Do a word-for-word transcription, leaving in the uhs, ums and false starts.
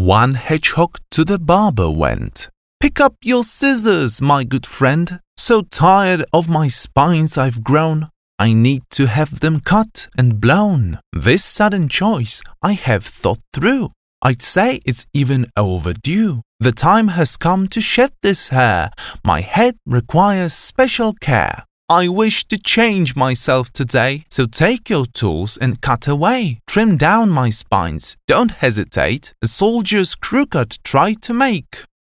One hedgehog to the barber went. "Pick up your scissors, my good friend. So tired of my spines I've grown. I need to have them cut and blown. This sudden choice I have thought through. I'd say it's even overdue. The time has come to shed this hair. My head requires special care. I wish to change myself today, so take your tools and cut away. Trim down my spines, don't hesitate. A soldier's crooked try to make.